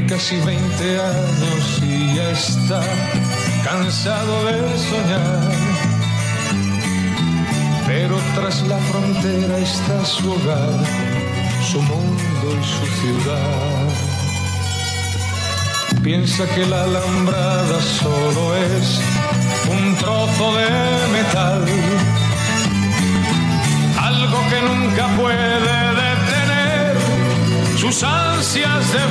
casi 20 años y ya está cansado de soñar. Pero tras la frontera está su hogar, su mundo y su ciudad. Piensa que la alambrada solo es un trozo de metal, algo que nunca puede detener sus ansias de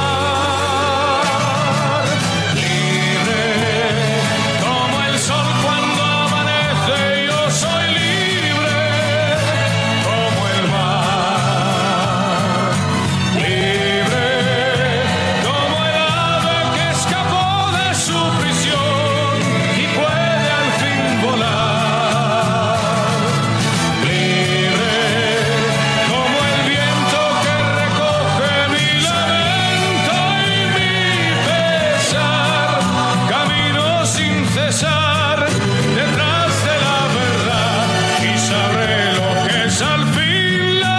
volar. Libre como el sol cuando amanece, yo soy libre como el mar. Libre como el ave que escapó de su prisión y puede al fin volar. Libre como el viento que recoge mi lamento y mi pesar. Camino sin cesar detrás de la verdad y sabré lo que es al fin la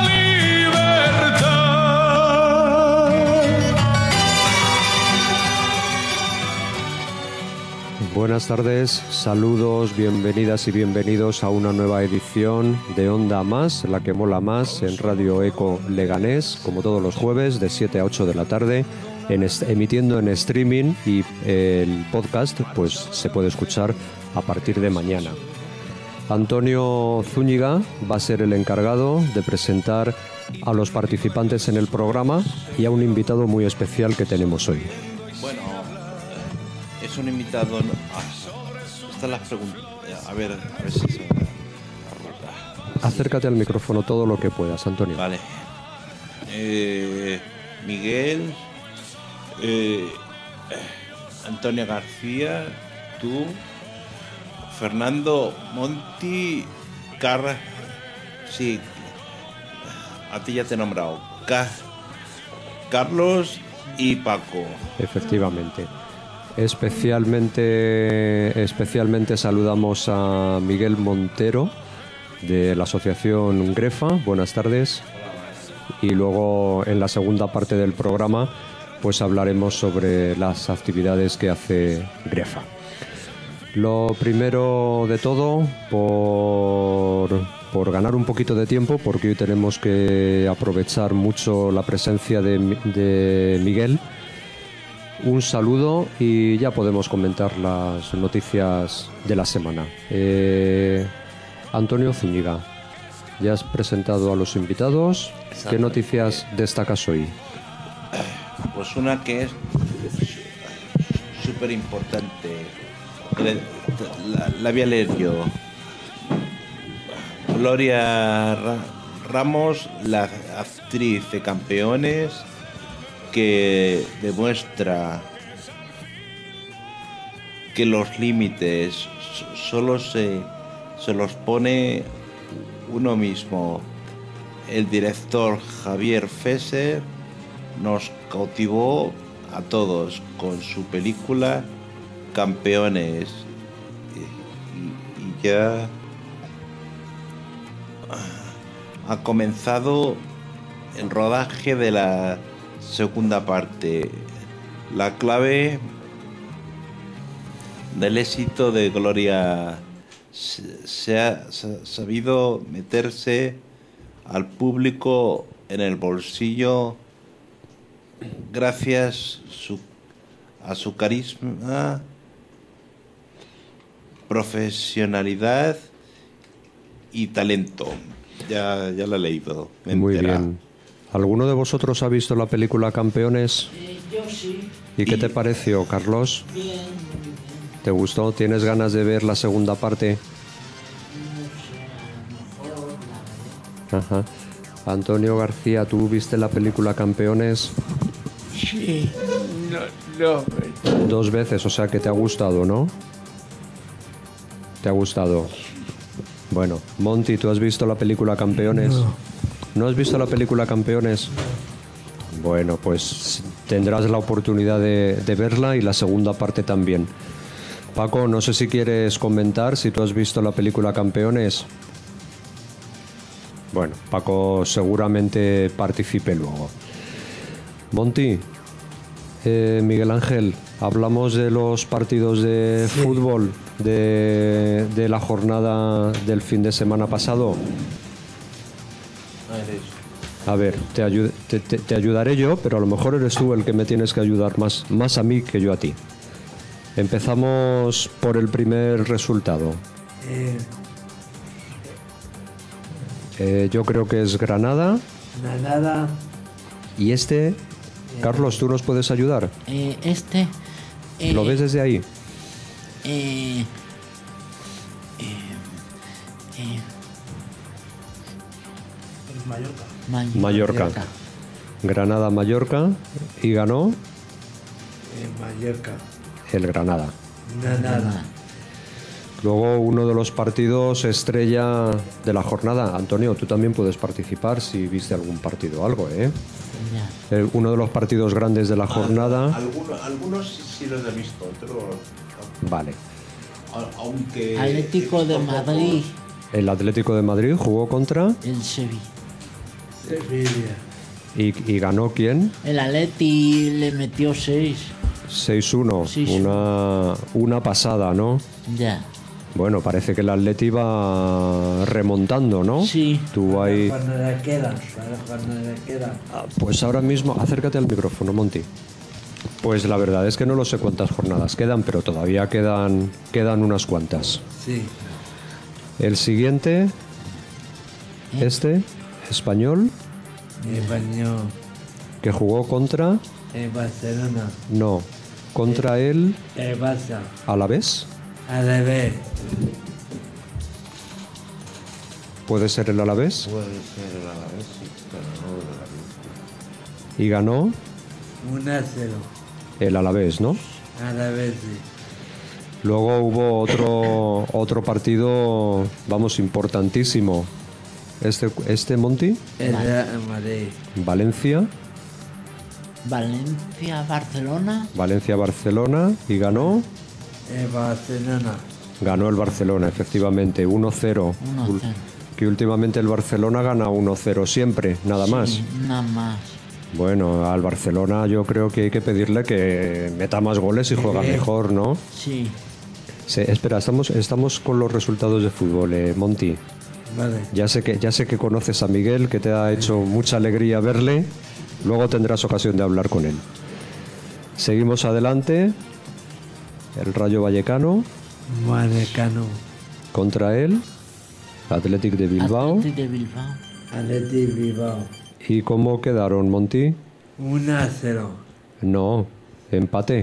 libertad. Buenas tardes, saludos, bienvenidas y bienvenidos a una nueva edición de Onda Más, la que mola más, en Radio Eco Leganés, como todos los jueves de 7 a 8 de la tarde, emitiendo en streaming, y el podcast pues se puede escuchar a partir de mañana. Antonio Zúñiga va a ser el encargado de presentar a los participantes en el programa y a un invitado muy especial que tenemos hoy. Bueno, es un invitado. Están las preguntas. A ver si se. Acércate al micrófono todo lo que puedas, Antonio. Vale. Miguel, Antonio García, tú, Fernando, Monti, sí, a ti ya te he nombrado. Carlos y Paco. Efectivamente. Especialmente saludamos a Miguel Montero de la asociación Grefa. Buenas tardes. Y luego en la segunda parte del programa pues hablaremos sobre las actividades que hace Grefa. Lo primero de todo, por ganar un poquito de tiempo, porque hoy tenemos que aprovechar mucho la presencia de Miguel, un saludo y ya podemos comentar las noticias de la semana. Antonio Zúñiga, ya has presentado a los invitados. Exacto. ¿Qué noticias destacas hoy? Pues una que es súper importante. La voy a leer yo. Gloria Ramos, la actriz de Campeones, que demuestra que los límites solo se los pone uno mismo. El director Javier Fesser nos cautivó a todos con su película Campeones y ya ha comenzado el rodaje de la segunda parte. La clave del éxito de Gloria se ha sabido meterse al público en el bolsillo gracias a su carisma, profesionalidad y talento. Ya la he leído. Muy bien. ¿Alguno de vosotros ha visto la película Campeones? Yo sí. ¿Y qué te pareció, Carlos? Bien. ¿Te gustó? ¿Tienes ganas de ver la segunda parte? Ajá. Antonio García, ¿tú viste la película Campeones? Sí, no. 2 veces, o sea que te ha gustado, ¿no? ¿Te ha gustado? Bueno, Monty, ¿tú has visto la película Campeones? No. ¿No has visto la película Campeones? Bueno, pues tendrás la oportunidad de verla y la segunda parte también. Paco, no sé si quieres comentar si tú has visto la película Campeones. Bueno, Paco seguramente participe luego. Monty, Miguel Ángel, hablamos de los partidos de fútbol de la jornada del fin de semana pasado. A ver, te ayudaré yo, pero a lo mejor eres tú el que me tienes que ayudar más a mí que yo a ti. Empezamos por el primer resultado. Yo creo que es Granada. Granada. Y este, Carlos, ¿tú nos puedes ayudar? ¿Lo ves desde ahí? Mallorca. Granada, Mallorca. ¿Y ganó? Mallorca. El Granada. Granada. Luego uno de los partidos estrella de la jornada. Antonio, tú también puedes participar si viste algún partido o algo, ¿eh? Uno de los partidos grandes de la jornada. Algunos sí los he visto, otros no. Vale. Aunque Atlético de Madrid. El Atlético de Madrid jugó contra. El Sevilla. Sevilla. ¿Y ganó quién? El Atleti le metió 6. 6-1. Sí. Una pasada, ¿no? Ya. Bueno, parece que el Atleti va remontando, ¿no? Sí. Tú ahí. Cuando le queda. Pues ahora mismo, acércate al micrófono, Monty. Pues la verdad es que no lo sé cuántas jornadas quedan, pero todavía quedan unas cuantas. Sí. El siguiente, Español, Español. que jugó contra. Barcelona. No, contra el Barça. Alavés. Al revés. ¿Puede ser el Alavés? puede ser el Alavés, sí, pero no el Alavés. Y ganó 1-0. el Alavés, ¿no? Al revés, sí. Luego hubo otro partido, vamos, importantísimo. Monty, El Real Madrid. Valencia, Valencia-Barcelona. y ganó Barcelona. el Barcelona, efectivamente, 1-0. 1-0. Que últimamente el Barcelona gana 1-0 siempre, nada más. Sí, nada más. Bueno, al Barcelona yo creo que hay que pedirle que meta más goles y juega mejor, ¿no? Sí. Sí, espera, estamos con los resultados de fútbol, Monty. Vale. Ya sé que conoces a Miguel, que te ha hecho mucha alegría verle. Luego tendrás ocasión de hablar con él. Seguimos adelante. El Rayo Vallecano Vallecano. contra el Athletic de Bilbao. Athletic de Bilbao. Atleti Bilbao. ¿Y cómo quedaron, Monty? 1-0. No, empate.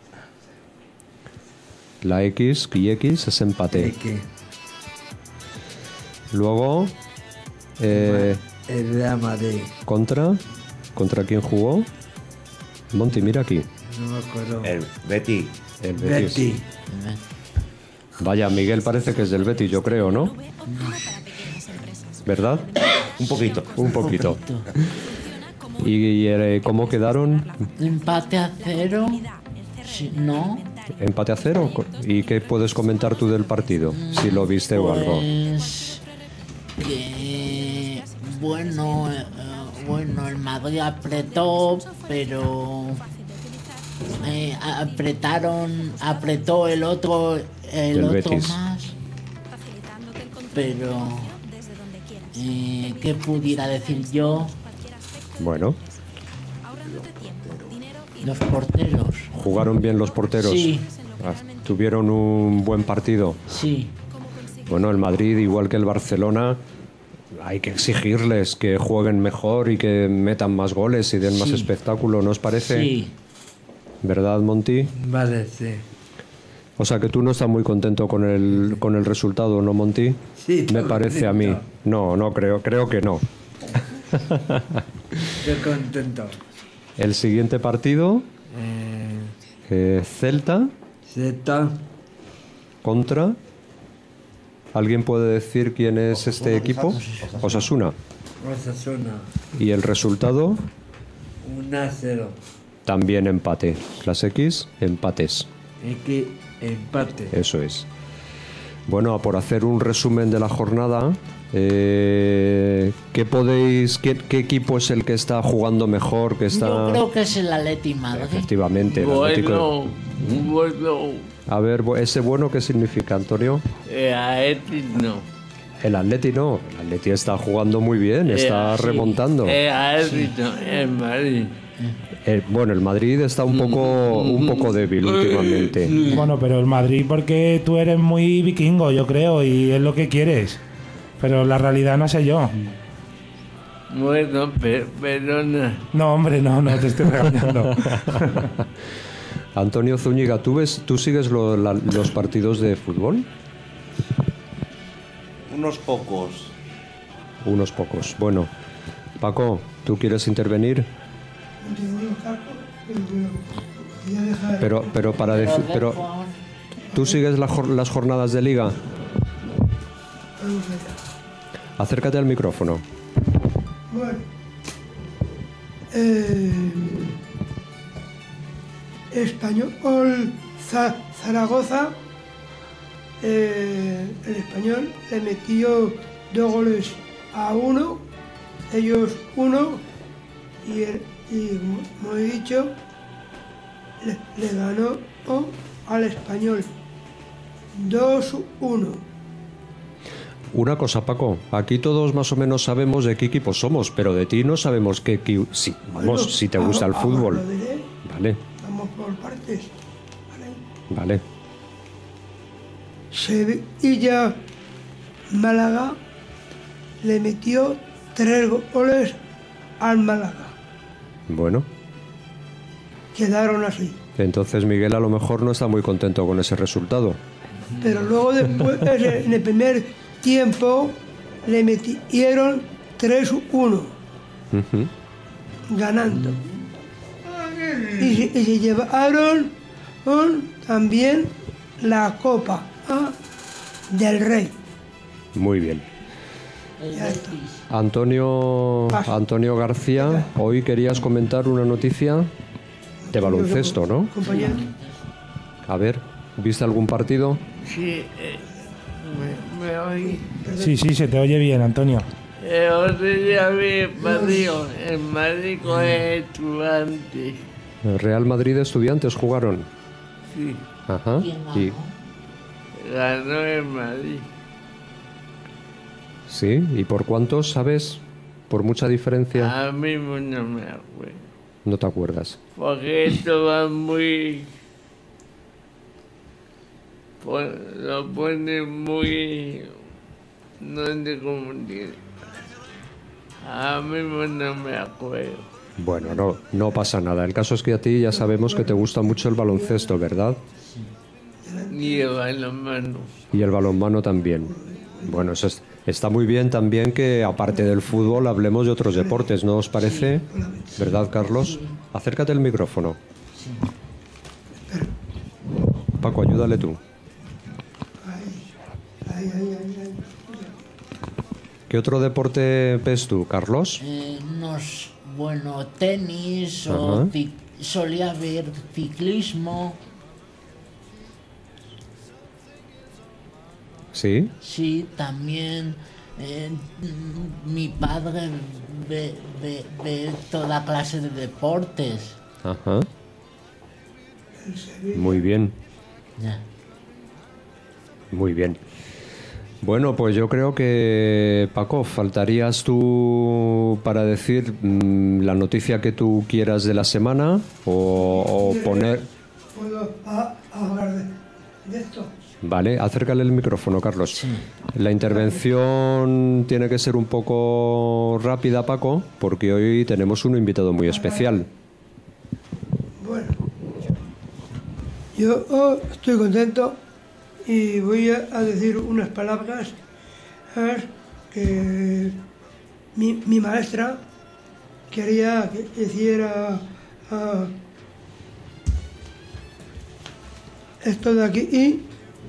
La X y X es empate. X. Luego, El Real Madrid. ¿contra quién jugó? Monty, mira aquí. No me acuerdo. El Betis. El Betis. Betty. Vaya, Miguel parece que es del Betis, yo creo, ¿no? ¿Verdad? Un poquito. Un poquito. ¿Y cómo quedaron? Empate a 0. Sí, no. Empate a 0. ¿Y qué puedes comentar tú del partido? Si lo viste o algo. Pues que bueno, el Madrid apretó, pero apretó el otro Betis. más, pero ¿qué pudiera decir yo? Bueno, Los porteros. jugaron bien los porteros. Sí. Tuvieron un buen partido. Sí, Bueno, el Madrid, igual que el Barcelona, hay que exigirles que jueguen mejor y que metan más goles y den más Sí. espectáculo, ¿no os parece? sí. ¿Verdad, Monty? Vale, sí. O sea que tú no estás muy contento con el resultado, ¿no, Monty? Sí, Me estoy parece a mí. contento. No, creo que no. Estoy contento. El siguiente partido, Celta Z. contra... ¿Alguien puede decir quién es este equipo? Osasuna. Osasuna. Y el resultado, 1-0. también empate. Las X, empates. X. Empate. Eso es. Bueno, por hacer un resumen de la jornada, ¿qué equipo es el que está jugando mejor? Que está... Yo creo que es el Atleti Madrid. Efectivamente, el Atlético. Bueno, A ver, ¿ese bueno qué significa, Antonio? Atleti no. El Atleti no, el Atleti está jugando muy bien, está remontando. Atleti no, el Madrid. Bueno, el Madrid está un poco débil últimamente. Bueno, pero el Madrid porque tú eres muy vikingo, yo creo, y es lo que quieres. Pero la realidad no sé yo. Bueno, perdona. No, hombre, no te estoy regañando. Antonio Zúñiga, ¿tú sigues los partidos de fútbol? Unos pocos. Unos pocos. Bueno, Paco, ¿tú quieres intervenir? Pero para decir, pero ¿tú sigues las jornadas de liga? Acércate al micrófono. Bueno, Español Zaragoza, el Español le metió 2-1, ellos 1, y como he dicho, le ganó al Español 2-1. Una cosa, Paco, aquí todos más o menos sabemos de qué equipo somos, pero de ti no sabemos qué equipo... Sí, vamos, Bueno, si te gusta el ahora fútbol. lo diré. Vale, Vamos por partes. vale. Sevilla Málaga le metió 3 goles al Málaga. Bueno, Quedaron así. entonces Miguel a lo mejor no está muy contento con ese resultado. Pero luego después, en el primer tiempo, le metieron 3-1, Ujú. ganando. Y se llevaron también la Copa del Rey. Muy bien. Ya está. Antonio García, hoy querías comentar una noticia de baloncesto, ¿no? Compañero. A ver, ¿viste algún partido? Sí, me oí. Sí, se te oye bien, Antonio. Otro día vi el Madrid con el Estudiantes. El Real Madrid Estudiantes jugaron. Sí, Ajá. ¿Quién Y, ganó? ganó el Madrid. sí, ¿y por cuántos, sabes? ¿Por mucha diferencia? A mí no me acuerdo. No te acuerdas. Porque esto va muy... Lo pone muy... No sé cómo decir. A mí no me acuerdo. Bueno, no pasa nada. El caso es que a ti ya sabemos que te gusta mucho el baloncesto, ¿verdad? Ni el balonmano. Y el balonmano también. Bueno, está muy bien también que aparte del fútbol hablemos de otros deportes, ¿no os parece? ¿Verdad, Carlos? Acércate al micrófono. Paco, ayúdale tú. ¿Qué otro deporte ves tú, Carlos? Bueno, tenis, Ajá. o solía ver ciclismo. ¿Sí? Sí, también mi padre ve toda clase de deportes. Ajá. Muy bien, Ya. muy bien. Bueno, pues yo creo que, Paco, faltarías tú para decir la noticia que tú quieras de la semana o poner... ¿Puedo hablar de esto? Vale, acércale el micrófono, Carlos. La intervención tiene que ser un poco rápida, Paco, porque hoy tenemos un invitado muy especial. Bueno, yo estoy contento y voy a decir unas palabras que mi maestra quería que hiciera esto de aquí y...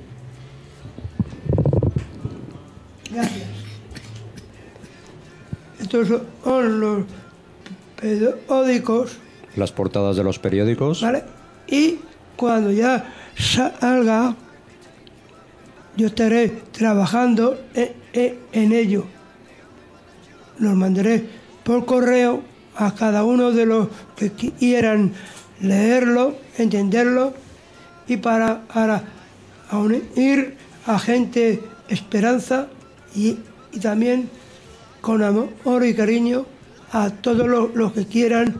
Gracias. Estos son los periódicos, Las portadas de los periódicos. ¿vale? Y cuando ya salga, yo estaré trabajando en ello. Los mandaré por correo a cada uno de los que quieran leerlo, entenderlo, y para unir a gente esperanza y también con amor y cariño a todos los que quieran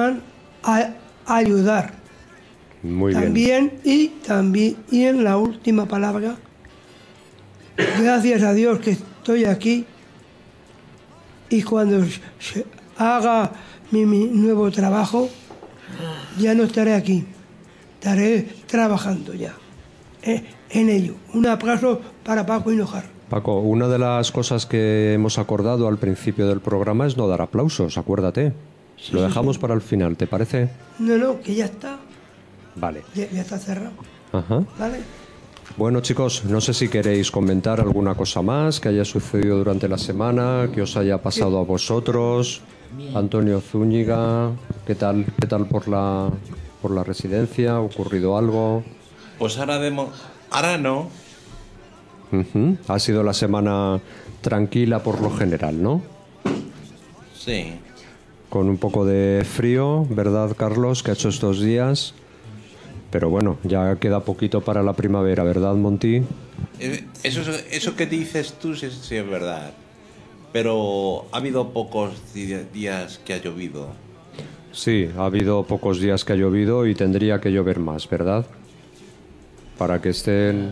ayudar. Muy bien. También la última palabra. Gracias a Dios que estoy aquí, y cuando se haga mi nuevo trabajo, ya no estaré aquí. Estaré trabajando ya en ello. Un aplauso para Paco Hinojar. Paco, una de las cosas que hemos acordado al principio del programa es no dar aplausos, acuérdate. Lo dejamos para el final, ¿te parece? No, que ya está. Vale. Ya está cerrado. Ajá. ¿Vale? Bueno, chicos, no sé si queréis comentar alguna cosa más que haya sucedido durante la semana, que os haya pasado a vosotros. Antonio Zúñiga, ¿qué tal por la residencia? ¿Ha ocurrido algo? Pues ahora no. Ujú. Ha sido la semana tranquila por lo general, ¿no? Sí. Con un poco de frío, ¿verdad, Carlos? Que ha hecho estos días. Pero bueno, ya queda poquito para la primavera, ¿verdad, Monty? Eso que dices tú sí es verdad. Pero ha habido pocos días que ha llovido. Sí, ha habido pocos días que ha llovido y tendría que llover más, ¿verdad? Para que estén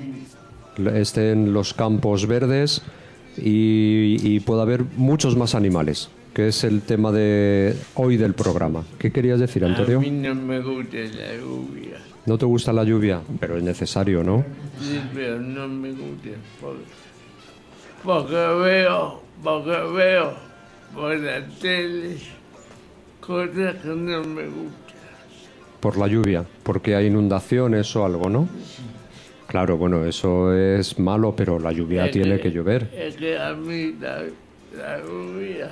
los campos verdes y pueda haber muchos más animales, que es el tema de hoy del programa. ¿Qué querías decir, Antonio? A mí no me gusta la lluvia. ¿No te gusta la lluvia? Pero es necesario, ¿no? Sí, pero no me gusta. Porque veo por la tele cosas que no me gustan. Por la lluvia, porque hay inundaciones o algo, ¿no? Claro, bueno, eso es malo, pero la lluvia tiene que llover. Es que a mí la lluvia,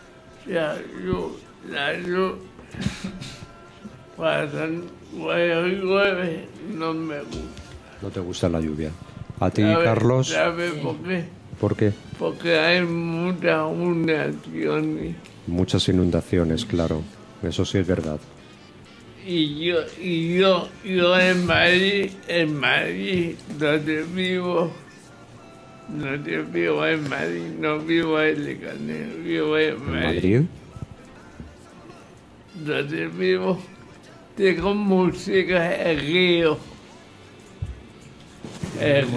la lluvia, cuando llueve no me gusta. No te gusta la lluvia. ¿A ti, ¿Sabe- Carlos? ¿Sabe por qué? ¿Por qué? Porque hay muchas inundaciones. Muchas inundaciones, claro. Eso sí es verdad. Y yo en Madrid, donde vivo, en Madrid, no vivo en Leganés, vivo en ¿En Madrid. Madrid? Donde vivo, tengo música en río. El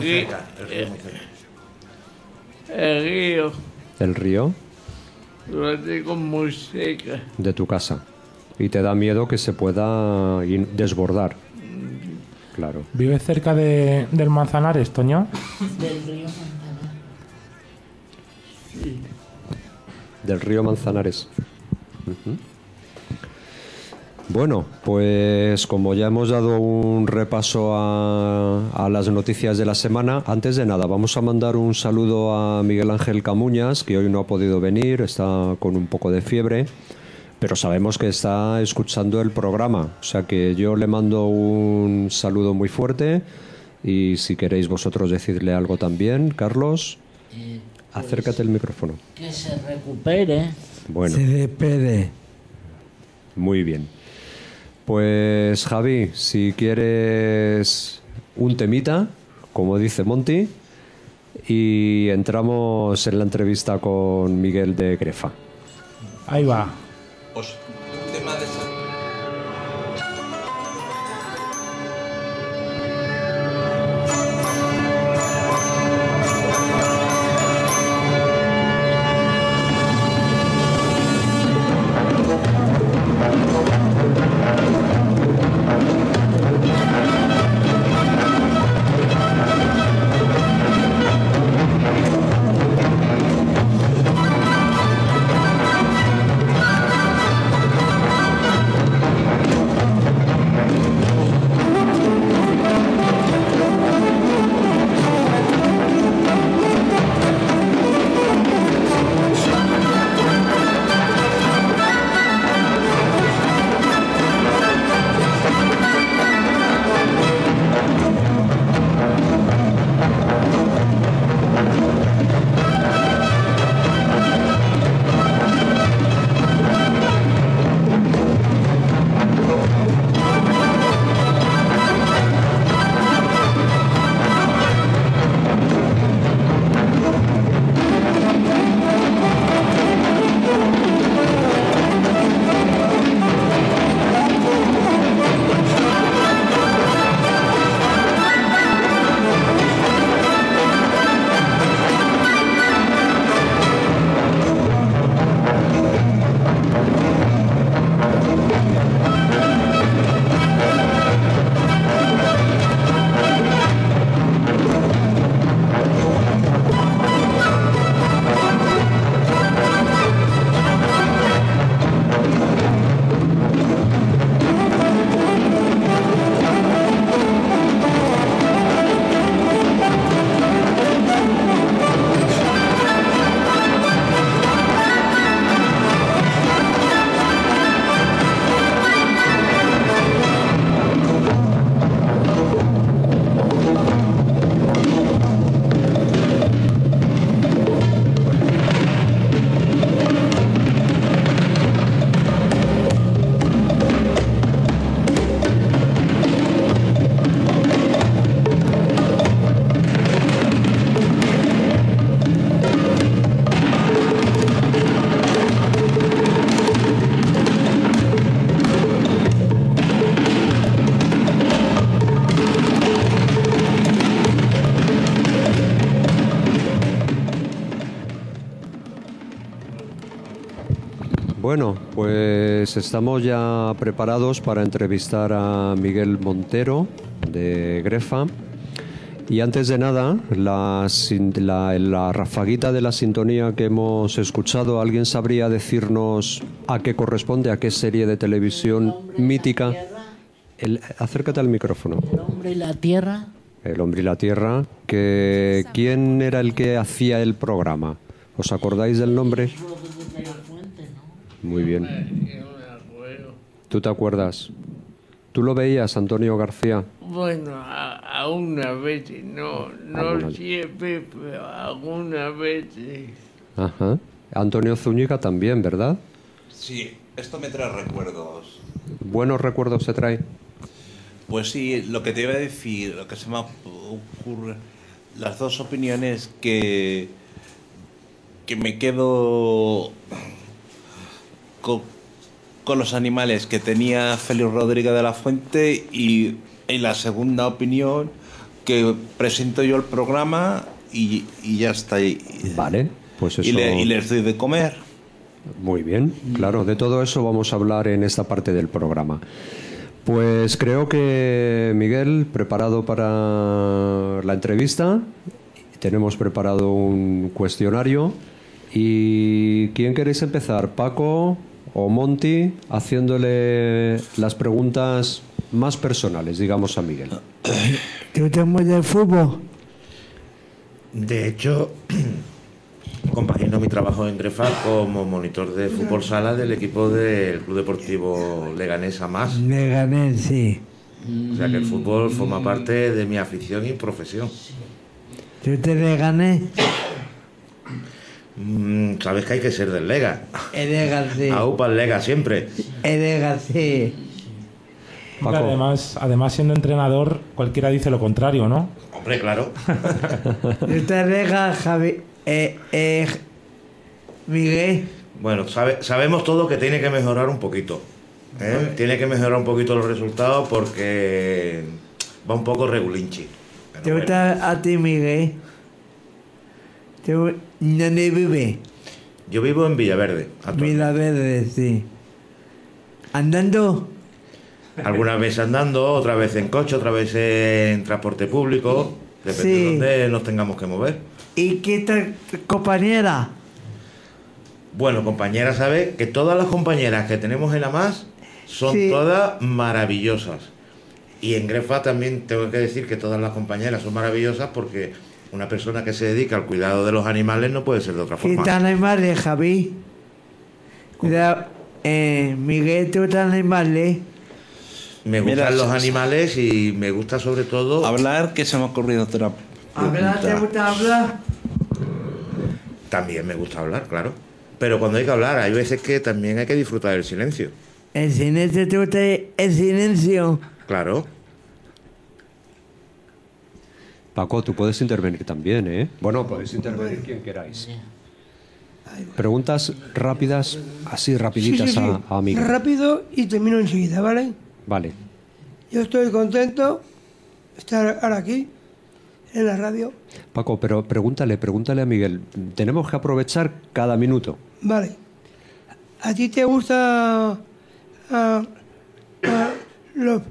río, ¿El río? lo tengo música. De tu casa. Y te da miedo que se pueda desbordar. Claro. ¿Vives cerca del Manzanares, Toño? Del río Manzanares. Del río Manzanares. Ujú. Bueno, pues como ya hemos dado un repaso a las noticias de la semana, antes de nada vamos a mandar un saludo a Miguel Ángel Camuñas, que hoy no ha podido venir, está con un poco de fiebre, pero sabemos que está escuchando el programa, o sea que yo le mando un saludo muy fuerte y si queréis vosotros decirle algo también, Carlos, acércate el micrófono. Que se recupere. Bueno, Se despede. muy bien. Pues Javi, si quieres un temita, como dice Monty, y entramos en la entrevista con Miguel de Grefa. Ahí va. Pues, tema de esa- Bueno, pues estamos ya preparados para entrevistar a Miguel Montero de Grefa. Y antes de nada, la rafaguita de la sintonía que hemos escuchado, ¿alguien sabría decirnos a qué corresponde, a qué serie de televisión mítica? Acércate al micrófono. El hombre y la tierra. El hombre y la tierra. ¿Quién era el que hacía el programa? ¿Os acordáis del nombre? Muy bien. ¿Tú te acuerdas? ¿Tú lo veías, Antonio García? Bueno, algunas veces, no siempre, pero algunas veces. Ajá. Antonio Zúñiga también, ¿verdad? Sí, esto me trae recuerdos. ¿Buenos recuerdos se trae? Pues sí, lo que te iba a decir, lo que se me ocurre, las dos opiniones que me quedo con los animales que tenía Félix Rodríguez de la Fuente y la segunda opinión que presento yo el programa y ya está ahí. Vale, pues eso... Y les doy de comer. Muy bien, claro, de todo eso vamos a hablar en esta parte del programa. Pues creo que Miguel, preparado para la entrevista, tenemos preparado un cuestionario. ¿Y quién queréis empezar? ¿Paco o Monty? Haciéndole las preguntas más personales, digamos, a Miguel. ¿Tú te mueves de fútbol? De hecho, compagino mi trabajo en Grefa como monitor de fútbol sala del equipo del Club Deportivo Leganés Amás. Leganés, sí. O sea que el fútbol forma parte de mi afición y profesión. ¿Tú te Leganés? Sabes que hay que ser del Lega. El Lega, sí. Aupa el Lega siempre. El Lega, sí. Paco. Además, siendo entrenador, cualquiera dice lo contrario, ¿no? Hombre, claro. ¿Tú te Lega, Javi? Miguel. Bueno, sabemos todos que tiene que mejorar un poquito. Tiene que mejorar un poquito los resultados porque va un poco regulinchi. ¿Te gusta a ti, Miguel? ¿Dónde vive? Yo vivo en Villaverde. Villaverde, sí. ¿Andando? Algunas veces andando, otra vez en coche, otra vez en transporte público. Depende Sí. de dónde nos tengamos que mover. ¿Y qué tal, compañera? Bueno, compañera, ¿sabes? Que todas las compañeras que tenemos en la MAS son Sí. todas maravillosas. Y en Grefa también tengo que decir que todas las compañeras son maravillosas porque una persona que se dedica al cuidado de los animales no puede ser de otra ¿Qué forma. tal animales, Javi? Miguel, ¿tú tal animales? Me gustan Mira, los sí, animales y me gusta sobre todo... Hablar, que se me ha ocurrido otra ¿Hablar? ¿Te pregunta. gusta hablar? También me gusta hablar, claro. Pero cuando hay que hablar, hay veces que también hay que disfrutar del silencio. ¿El silencio te gusta el silencio? Claro. Paco, tú puedes intervenir también, ¿eh? Bueno, podéis intervenir quien queráis. Preguntas rápidas, así rapiditas a Miguel. Rápido y termino enseguida, ¿vale? Vale. Yo estoy contento de estar ahora aquí, en la radio. Paco, pero pregúntale a Miguel. Tenemos que aprovechar cada minuto. Vale. ¿A ti te gusta los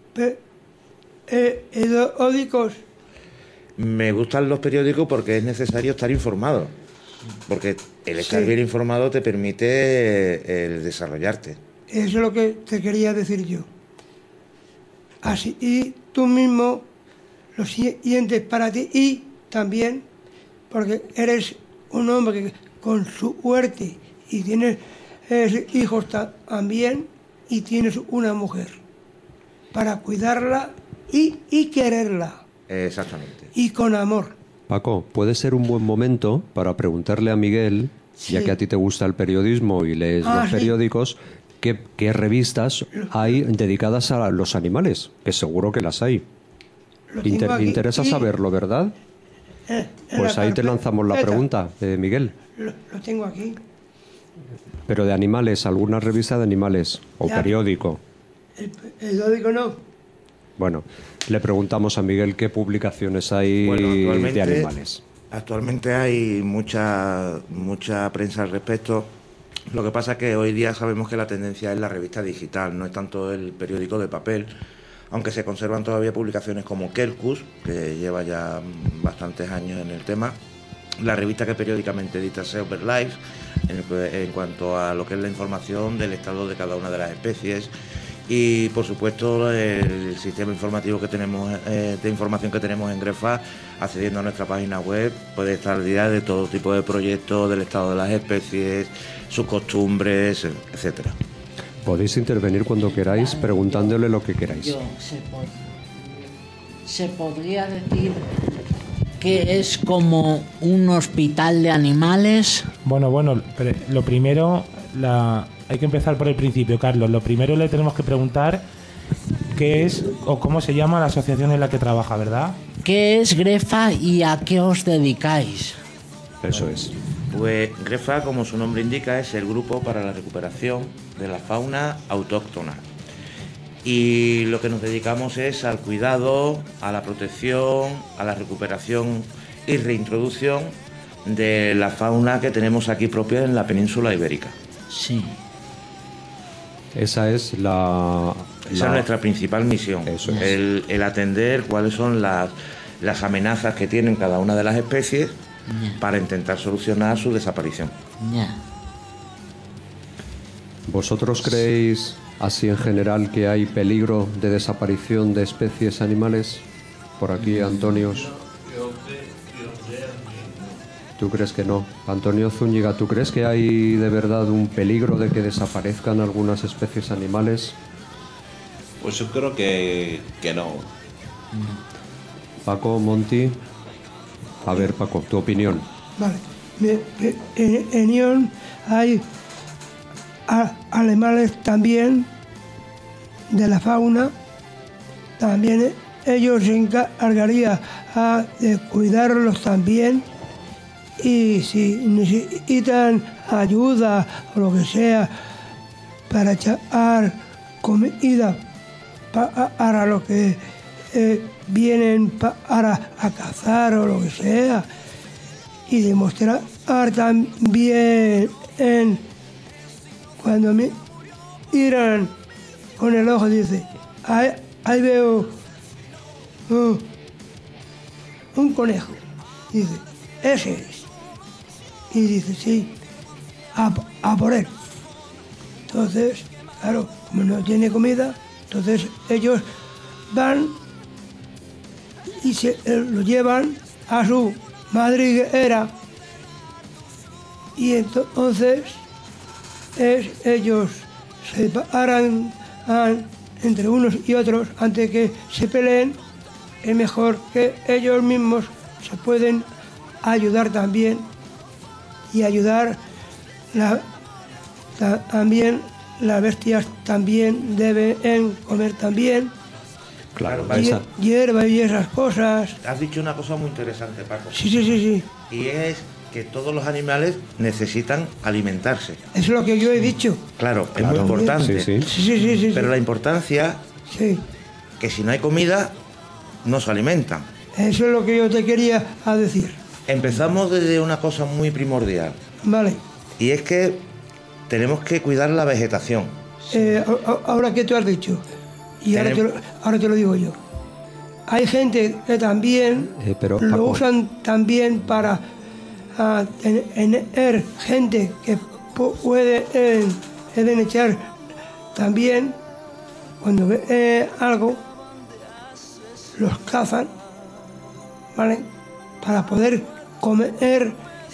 periódicos? Me gustan los periódicos porque es necesario estar informado. Porque el estar Sí. bien informado te permite el desarrollarte. Eso es lo que te quería decir yo. Así, y tú mismo, los siguientes para ti, y también, porque eres un hombre que con su suerte y tienes hijos también, y tienes una mujer para cuidarla y quererla, Exactamente. y con amor. Paco, puede ser un buen momento para preguntarle a Miguel, ya Sí. que a ti te gusta el periodismo y lees los sí. periódicos, ¿qué revistas hay dedicadas a los animales? Que seguro que las hay. Lo tengo aquí, Interesa y, saberlo, ¿verdad? en Pues la ahí te lanzamos la carpeta. pregunta, Miguel. Lo tengo aquí. Pero de animales, ¿alguna revista de animales? ¿O Ya. periódico? El periódico no. Bueno, le preguntamos a Miguel qué publicaciones hay Bueno, de animales. Actualmente hay mucha prensa al respecto. Lo que pasa es que hoy día sabemos que la tendencia es la revista digital, no es tanto el periódico de papel, aunque se conservan todavía publicaciones como Quercus, que lleva ya bastantes años en el tema, la revista que periódicamente edita Silver Life, en cuanto a lo que es la información del estado de cada una de las especies, y por supuesto el sistema informativo que tenemos de información que tenemos en Grefa, accediendo a nuestra página web, puede estar al día de todo tipo de proyectos, del estado de las especies, sus costumbres, etcétera. Podéis intervenir cuando queráis, preguntándole lo que queráis. Se podría decir que es como un hospital de animales. Bueno, lo primero, hay que empezar por el principio, Carlos. Lo primero le tenemos que preguntar qué es o cómo se llama la asociación en la que trabaja, ¿verdad? ¿Qué es Grefa y a qué os dedicáis? Eso es. Pues Grefa, como su nombre indica, es el grupo para la recuperación de la fauna autóctona. Y lo que nos dedicamos es al cuidado, a la protección, a la recuperación y reintroducción de la fauna que tenemos aquí propia en la península ibérica. Sí. Esa es Esa es nuestra principal misión, Eso es. el atender cuáles son las amenazas que tienen cada una de las especies para intentar solucionar su desaparición. Ya. ¿Vosotros creéis, así en general, que hay peligro de desaparición de especies animales? Por aquí, Antonio. ¿Tú crees que no? Antonio Zúñiga, ¿tú crees que hay de verdad un peligro de que desaparezcan algunas especies animales? Pues yo creo que no. Paco, Monty. A ver, Paco, tu opinión. Vale. En Ion hay animales también de la fauna. También ellos se encargarían de cuidarlos también. Y si necesitan ayuda o lo que sea para echar comida para los que vienen para a cazar o lo que sea, y demostrar también cuando me miran con el ojo, dice, ahí veo un conejo, dice, ese es. Y dice, sí, a por él. Entonces, claro, como no tiene comida, entonces ellos van y se lo llevan a su madriguera, y entonces ellos se separan entre unos y otros antes que se peleen. Es mejor que ellos mismos se pueden ayudar también, y ayudar también las bestias también deben comer también. Claro, Hierba y esas cosas. Has dicho una cosa muy interesante, Paco. Sí. Y es que todos los animales necesitan alimentarse. Eso es lo que yo he dicho. Claro, es muy importante. Sí. Pero la importancia, Sí. que si no hay comida, no se alimentan. Eso es lo que yo te quería decir. Empezamos desde una cosa muy primordial, Vale. y es que tenemos que cuidar la vegetación. Ahora que tú has dicho, y ahora te lo digo yo. Hay gente que también pero, lo Paco, usan también para tener gente que pueden echar también, cuando ve algo, los cazan, ¿vale? Para poder comer,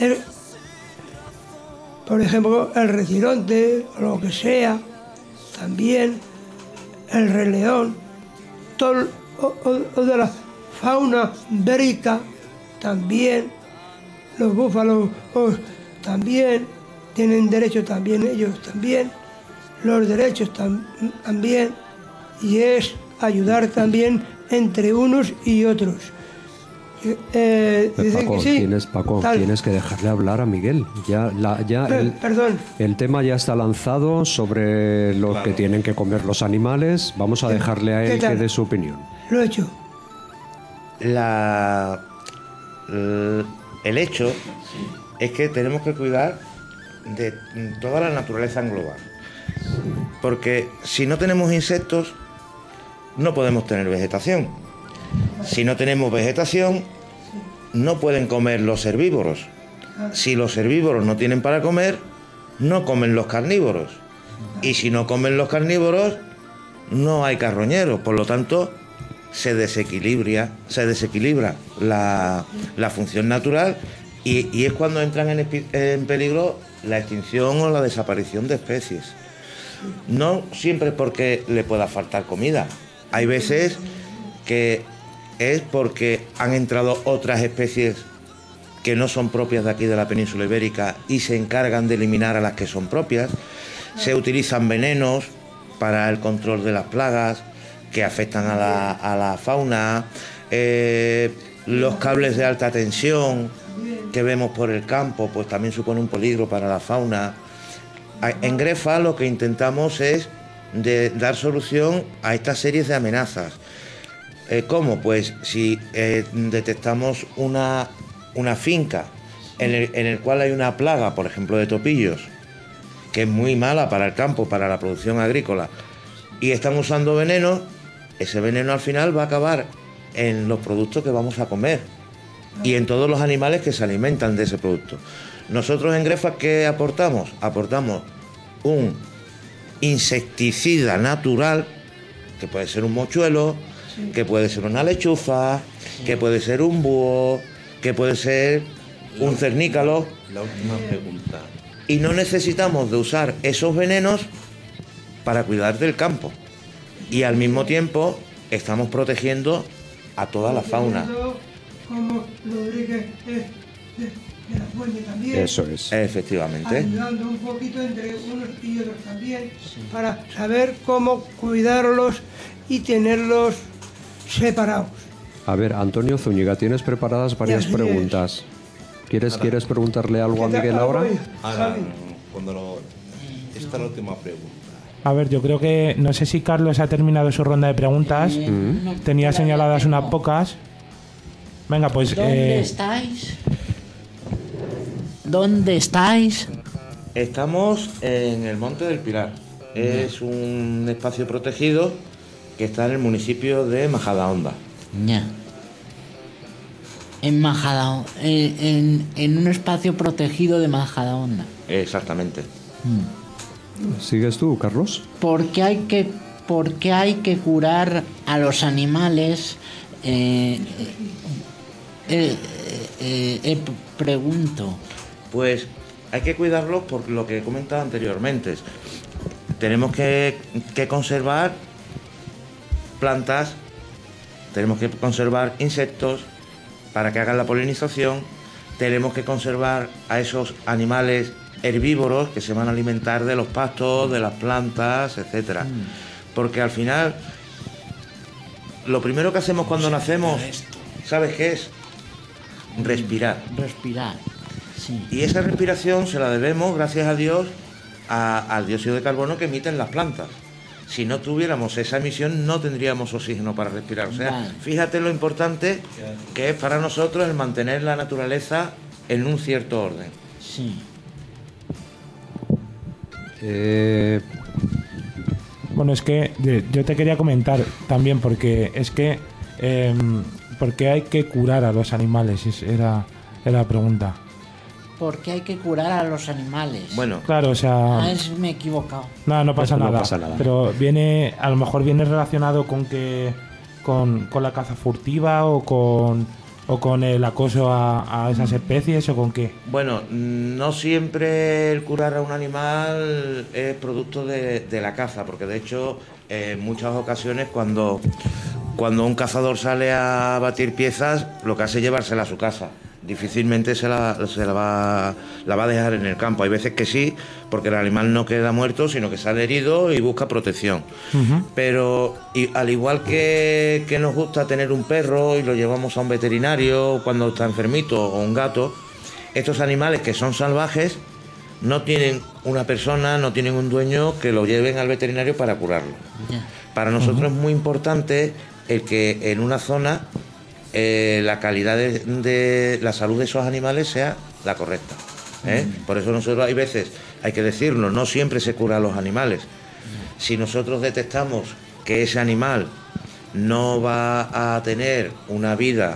por ejemplo, el rinoceronte o lo que sea, también el rey león, todo o de la fauna ibérica también, los búfalos también tienen derecho, también ellos también, los derechos también, y es ayudar también entre unos y otros. Paco, tienes que dejarle hablar a Miguel. Perdón. El tema ya está lanzado sobre lo que tienen que comer los animales. Vamos a dejarle a él que dé su opinión. Lo he hecho. El hecho es que tenemos que cuidar de toda la naturaleza en global. Porque si no tenemos insectos, no podemos tener vegetación. Si no tenemos vegetación, no pueden comer los herbívoros. Si los herbívoros no tienen para comer, no comen los carnívoros. Y si no comen los carnívoros, no hay carroñeros. Por lo tanto, se desequilibra la función natural y es cuando entran en peligro la extinción o la desaparición de especies. No siempre es porque le pueda faltar comida. Hay veces que es porque han entrado otras especies que no son propias de aquí de la península ibérica y se encargan de eliminar a las que son propias. Se utilizan venenos para el control de las plagas que afectan a la fauna. Los cables de alta tensión que vemos por el campo pues también supone un peligro para la fauna. En Grefa lo que intentamos es dar solución a estas series de amenazas. ¿Cómo? Pues si detectamos una finca en el cual hay una plaga, por ejemplo, de topillos, que es muy mala para el campo, para la producción agrícola, y están usando veneno, ese veneno al final va a acabar en los productos que vamos a comer y en todos los animales que se alimentan de ese producto. Nosotros en Grefa, ¿qué aportamos? Aportamos un insecticida natural, que puede ser un mochuelo, que puede ser una lechuza, que puede ser un búho, que puede ser un cernícalo. La última pregunta. Y no necesitamos de usar esos venenos para cuidar del campo. Y al mismo tiempo estamos protegiendo a toda la fauna. Como Rodríguez de la Fuente también. Eso es. Efectivamente. Ayudando un poquito entre unos y otros también, para saber cómo cuidarlos y tenerlos separados. A ver, Antonio Zúñiga, tienes preparadas varias así preguntas. ¿Quieres preguntarle algo a Miguel ahora? Ahora, esta es la última pregunta. A ver, yo creo que... No sé si Carlos ha terminado su ronda de preguntas. No, Tenía todavía señaladas tengo. unas pocas. Venga, pues... ¿Dónde estáis? ¿Dónde estáis? Estamos en el Monte del Pilar. Es un espacio protegido que está en el municipio de Majadahonda. Ya. En Majadahonda, en un espacio protegido de Majadahonda. Exactamente. ¿Sigues tú, Carlos? ¿Por qué hay que curar a los animales? Pregunto. Pues hay que cuidarlos por lo que he comentado anteriormente. Tenemos que conservar plantas, tenemos que conservar insectos para que hagan la polinización, tenemos que conservar a esos animales herbívoros que se van a alimentar de los pastos, de las plantas, etcétera. Porque al final, lo primero que hacemos cuando nacemos, ¿sabes qué es? Respirar. Respirar. Sí. Y esa respiración se la debemos, gracias a Dios, al dióxido de carbono que emiten las plantas. Si no tuviéramos esa emisión, no tendríamos oxígeno para respirar. O sea, Vale. fíjate lo importante que es para nosotros el mantener la naturaleza en un cierto orden. Sí. Bueno, es que yo te quería comentar también, porque es que... ¿por qué hay que curar a los animales? Era la pregunta. ¿Por qué hay que curar a los animales? Bueno, Claro, o sea... Me he equivocado. No pasa No nada. pasa nada. Pero a lo mejor viene relacionado con que con la caza furtiva o con el acoso a esas especies o con qué. bueno, no siempre el curar a un animal es producto de la caza, porque de hecho, en muchas ocasiones cuando un cazador sale a batir piezas, lo que hace es llevársela a su casa. Difícilmente se la va a dejar en el campo. Hay veces que sí, porque el animal no queda muerto, sino que sale herido y busca protección. Pero al igual que nos gusta tener un perro y lo llevamos a un veterinario cuando está enfermito, o un gato, estos animales que son salvajes no tienen una persona, no tienen un dueño que lo lleven al veterinario para curarlo. Ya. Para nosotros es muy importante el que en una zona la calidad de la salud de esos animales sea la correcta. Por eso nosotros hay veces, hay que decirlo, no siempre se cura a los animales. Si nosotros detectamos que ese animal no va a tener una vida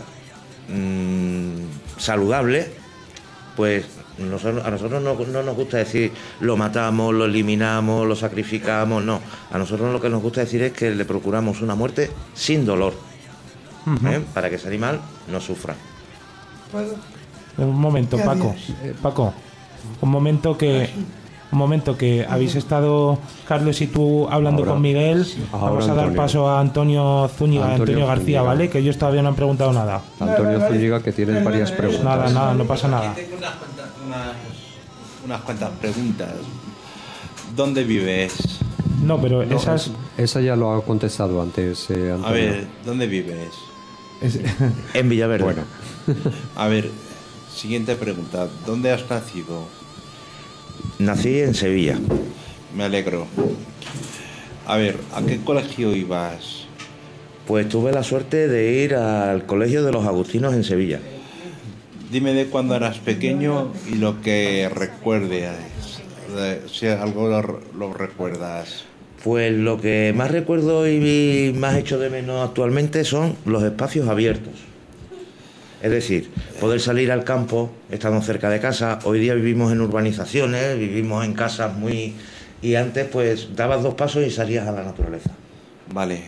saludable, pues a nosotros no nos gusta decir lo matamos, lo eliminamos, lo sacrificamos, no. A nosotros lo que nos gusta decir es que le procuramos una muerte sin dolor, para que ese animal no sufra. ¿Puedo? Un momento, Paco. Paco, un momento que habéis estado, Carlos y tú, hablando Ahora, con Miguel. ahora Vamos a dar Antonio. paso a Antonio Zúñiga, Antonio García, Zúñiga. ¿vale? Que ellos todavía no han preguntado nada. Antonio Zúñiga, que tiene varias preguntas. Nada, no pasa nada. Tengo unas cuantas preguntas. ¿Dónde vives? No, pero esas... Esa ya lo ha contestado antes, Antonio. A ver, ¿dónde vives? En Villaverde. Bueno, A ver, siguiente pregunta. ¿Dónde has nacido? Nací en Sevilla. Me alegro. A ver, ¿a qué colegio ibas? Pues tuve la suerte de ir al Colegio de los Agustinos en Sevilla. Dime de cuando eras pequeño y lo que recuerdes. Si algo lo recuerdas. Pues lo que más recuerdo y más echo de menos actualmente son los espacios abiertos. Es decir, poder salir al campo, estamos cerca de casa. Hoy día vivimos en urbanizaciones, vivimos en casas muy... Y antes pues dabas 2 pasos y salías a la naturaleza. Vale.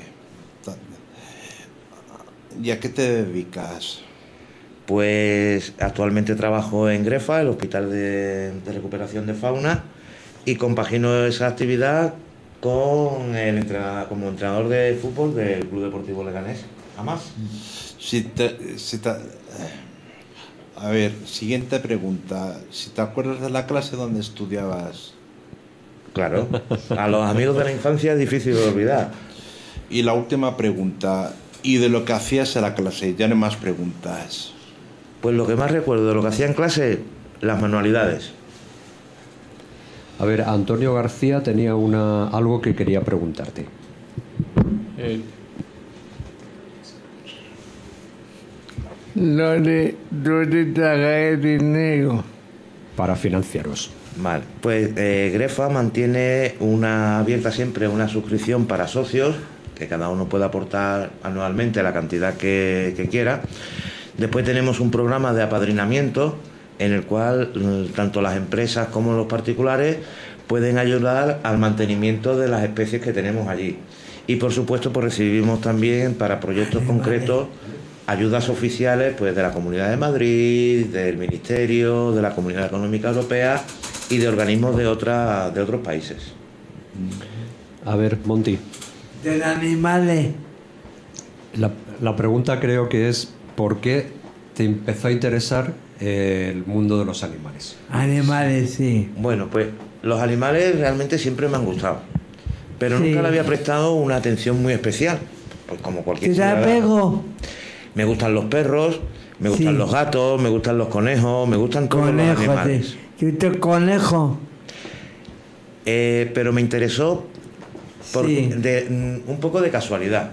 ¿Y a qué te dedicas? Pues actualmente trabajo en Grefa, el Hospital de Recuperación de Fauna, y compagino esa actividad con como entrenador de fútbol del Club Deportivo Leganés. ¿Jamás? A ver, siguiente pregunta. Si te acuerdas de la clase donde estudiabas. Claro, a los amigos de la infancia es difícil de olvidar. Y la última pregunta. ¿Y de lo que hacías en la clase? Ya no hay más preguntas. Pues lo que más recuerdo de lo que hacía en clase, las manualidades. a ver, Antonio García tenía algo que quería preguntarte. ¿Dónde trae dinero? Para financiaros. Vale, pues Grefa mantiene abierta siempre una suscripción para socios, que cada uno puede aportar anualmente la cantidad que quiera. Después tenemos un programa de apadrinamiento en el cual tanto las empresas como los particulares pueden ayudar al mantenimiento de las especies que tenemos allí. Y por supuesto pues recibimos también para proyectos concretos ayudas oficiales pues de la Comunidad de Madrid, del Ministerio, de la Comunidad Económica Europea y de organismos de otros países. A ver, Monty, De los animales. la pregunta creo que es ¿por qué te empezó a interesar el mundo de los animales? Animales, sí. Bueno, pues los animales realmente siempre me han gustado, pero Sí. nunca le había prestado una atención muy especial, pues como cualquier ¿Te da ciudadano. pego? Me gustan los perros, me gustan Sí. los gatos, me gustan los conejos, me gustan todos los Conejo, animales. sí. Yo te conejo. Pero me interesó Sí. un poco de casualidad.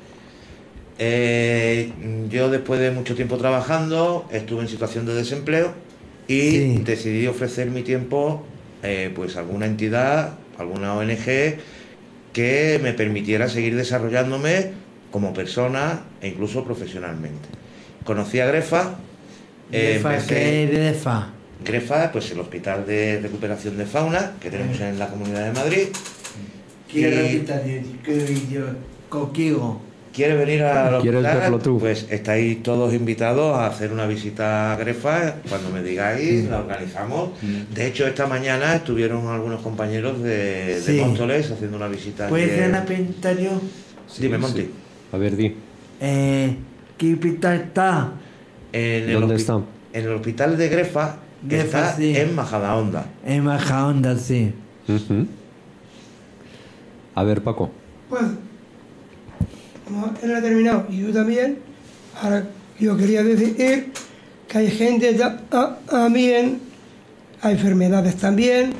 Yo después de mucho tiempo trabajando estuve en situación de desempleo y Sí. decidí ofrecer mi tiempo pues a alguna entidad, alguna ONG que me permitiera seguir desarrollándome como persona e incluso profesionalmente. Conocí a Grefa. Grefa, empecé- ¿qué es Grefa? Grefa, pues el Hospital de Recuperación de Fauna que tenemos en la Comunidad de Madrid. Quiero Y- quitar yo contigo. ¿Quieres venir al ¿Quieres hospital? verlo tú? Pues estáis todos invitados a hacer una visita a Grefa. Cuando me digáis, la organizamos. De hecho, esta mañana estuvieron algunos compañeros de Sí. Móstoles haciendo una visita. ¿Puedes aquí hacer en- un comentario? Dime, Monty. A ver, di. ¿Qué hospital está? ¿Dónde está? En el hospital de Grefa, que Grefa, está sí. en Majadahonda. En Majadahonda, sí. Ujú. A ver, Paco. Pues, como él ha terminado y yo también, ahora yo quería decir que hay gente también, hay enfermedades también,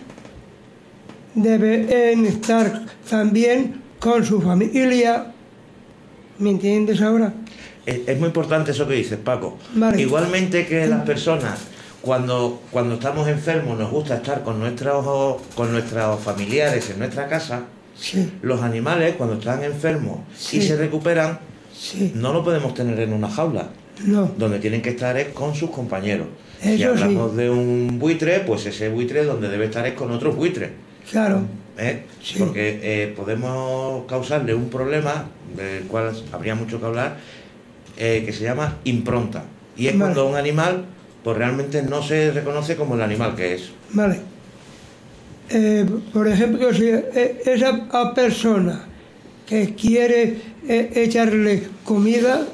deben estar también con su familia. ¿Me entiendes ahora? Es muy importante eso que dices, Paco. Vale. Igualmente que las personas, Cuando estamos enfermos nos gusta estar con nuestros familiares en nuestra casa. Sí, Los animales, cuando están enfermos Sí. y se recuperan, sí, no lo podemos tener en una jaula. no, Donde tienen que estar es con sus compañeros. Si Eso hablamos sí. de un buitre, pues ese buitre donde debe estar es con otros buitres. claro, ¿eh? Sí. Porque podemos causarle un problema, del cual habría mucho que hablar, que se llama impronta. Y es Vale. cuando un animal pues realmente no se reconoce como el animal que es. vale. Por ejemplo, si esa persona que quiere echarle comida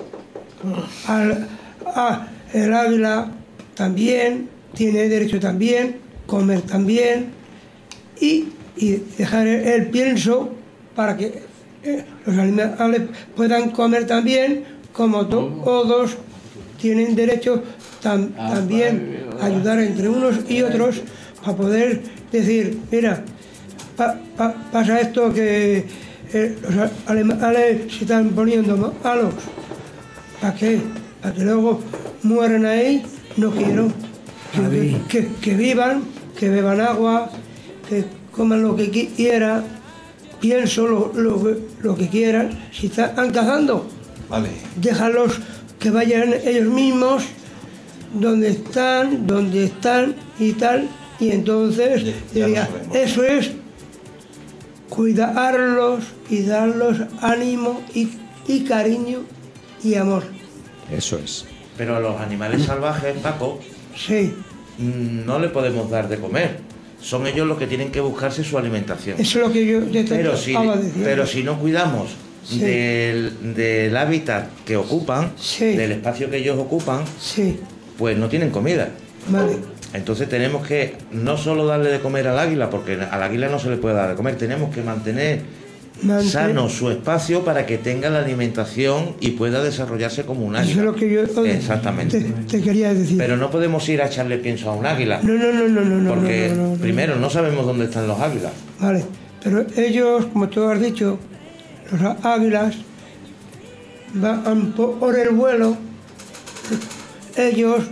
el águila también tiene derecho también, comer también y dejar el pienso para que los animales puedan comer también, como todos tienen derecho también a ayudar entre unos y otros para poder decir, mira, pasa esto que los animales se están poniendo malos. ¿Para qué? Para que luego mueran ahí. No quiero. Que vivan, que beban agua, que coman lo que quieran, pienso lo que quieran. Si están cazando, Vale. déjalos que vayan ellos mismos donde están y tal. Y entonces Ya diría, lo sabemos. eso es cuidarlos y darlos ánimo y cariño y amor. Eso es. Pero a los animales salvajes, Paco, Sí, no le podemos dar de comer. Son ellos los que tienen que buscarse su alimentación. eso es lo que yo te estaba diciendo. Pero si no cuidamos Sí. del hábitat que ocupan, Sí. del espacio que ellos ocupan, Sí, pues no tienen comida. vale. Entonces tenemos que no solo darle de comer al águila, porque al águila no se le puede dar de comer, tenemos que mantener sano su espacio para que tenga la alimentación y pueda desarrollarse como un águila. Eso es lo que yo Exactamente. te quería decir. Pero no podemos ir a echarle pienso a un águila, No. porque no. primero no sabemos dónde están los águilas. Vale, pero ellos, como tú has dicho, los águilas van por el vuelo, ellos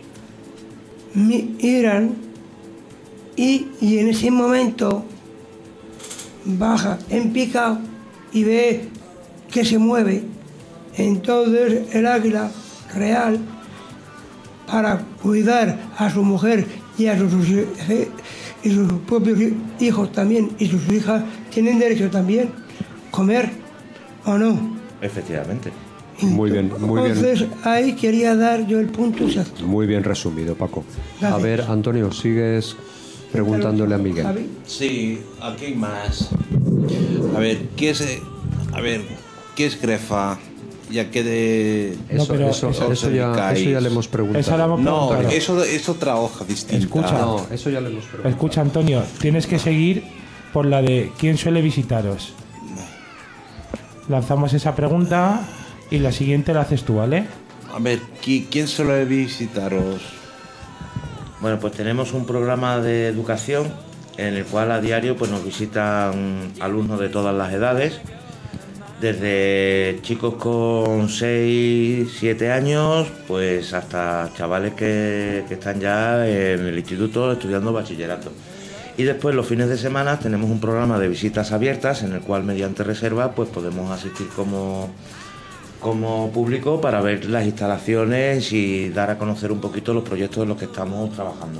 miran y en ese momento baja en picado y ve que se mueve. Entonces el águila real, para cuidar a su mujer y a sus propios hijos también y sus hijas, tienen derecho también comer o no. Efectivamente. Muy bien, muy bien. Entonces ahí quería dar yo el punto exacto. Muy bien resumido, Paco. A Gracias. ver, Antonio, sigues preguntándole a Miguel. Javi. Sí, aquí hay más. A ver, ¿qué es Grefa? Ya que de... Eso, pero eso eso ya dedicáis. le hemos preguntado. Esa la hemos No, preguntado. eso es otra hoja distinta. Escucha. No, eso ya le hemos preguntado. Escucha, Antonio, tienes que seguir por la de ¿quién suele visitaros? Lanzamos esa pregunta y la siguiente la haces tú, ¿vale? A ver, ¿quién suele visitaros? Bueno, pues tenemos un programa de educación en el cual a diario pues nos visitan alumnos de todas las edades, desde chicos con 6, 7 años, pues hasta chavales que están ya en el instituto estudiando bachillerato. Y después los fines de semana tenemos un programa de visitas abiertas en el cual mediante reserva pues podemos asistir como público para ver las instalaciones y dar a conocer un poquito los proyectos en los que estamos trabajando.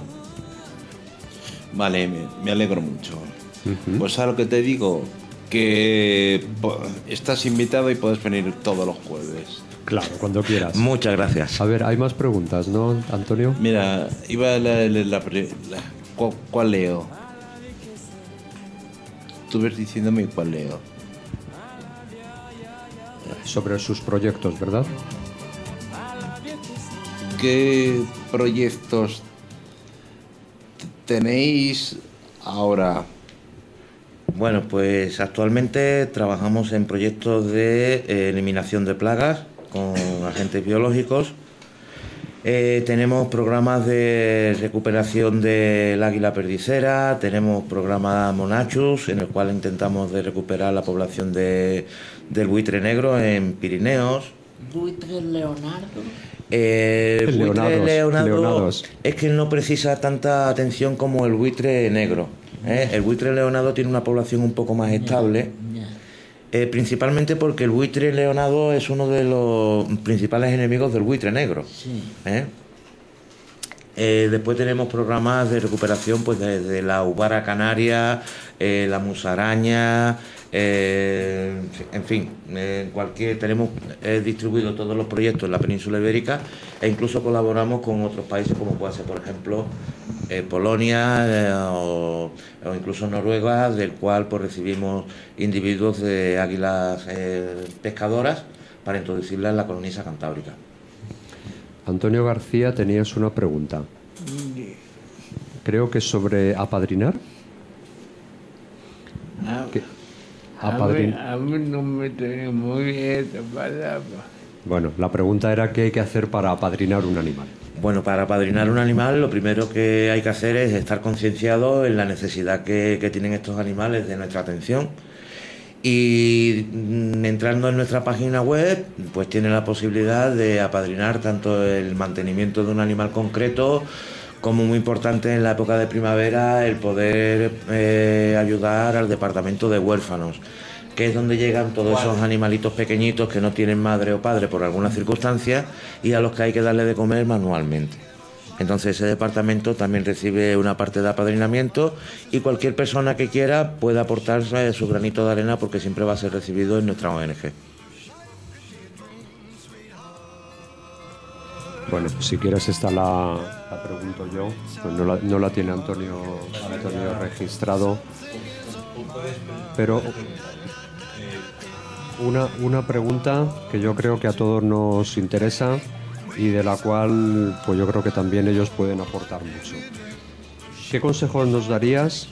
Vale, me alegro mucho. Pues a lo que te digo, que estás invitado y puedes venir todos los jueves. Claro, cuando quieras. Muchas gracias. A ver, hay más preguntas, ¿no, Antonio? Mira, iba a ¿cuál leo? Tú ves diciéndome cuál leo. Sobre sus proyectos, ¿verdad? ¿Qué proyectos tenéis ahora? Bueno, pues actualmente trabajamos en proyectos de eliminación de plagas con agentes biológicos. Tenemos programas de recuperación del águila perdicera, tenemos programa Monachus, en el cual intentamos de recuperar la población del buitre negro en Pirineos. Buitre Leonardo. El buitre Leonados. es que no precisa tanta atención como el buitre negro. El buitre leonado tiene una población un poco más estable, principalmente porque el buitre leonado es uno de los principales enemigos del buitre negro. Sí. Después tenemos programas de recuperación pues de la ubara canaria, la musaraña, en fin, tenemos distribuido todos los proyectos en la península ibérica e incluso colaboramos con otros países como puede ser por ejemplo Polonia o incluso Noruega, del cual pues recibimos individuos de águilas pescadoras para introducirlas en la cornisa cantábrica. Antonio García, tenías una pregunta. Creo que sobre apadrinar. A mí no me tenía muy bien esta palabra. Bueno, la pregunta era qué hay que hacer para apadrinar un animal. Bueno, para apadrinar un animal lo primero que hay que hacer es estar concienciado en la necesidad que tienen estos animales de nuestra atención. Y entrando en nuestra página web, pues tiene la posibilidad de apadrinar tanto el mantenimiento de un animal concreto como, muy importante en la época de primavera, el poder ayudar al departamento de huérfanos, que es donde llegan todos esos animalitos pequeñitos que no tienen madre o padre por alguna circunstancia y a los que hay que darle de comer manualmente. Entonces ese departamento también recibe una parte de apadrinamiento y cualquier persona que quiera puede aportar su granito de arena porque siempre va a ser recibido en nuestra ONG. Bueno, si quieres esta la pregunto yo, pues no la tiene Antonio registrado, pero una pregunta que yo creo que a todos nos interesa y de la cual pues yo creo que también ellos pueden aportar mucho. ¿Qué consejos nos darías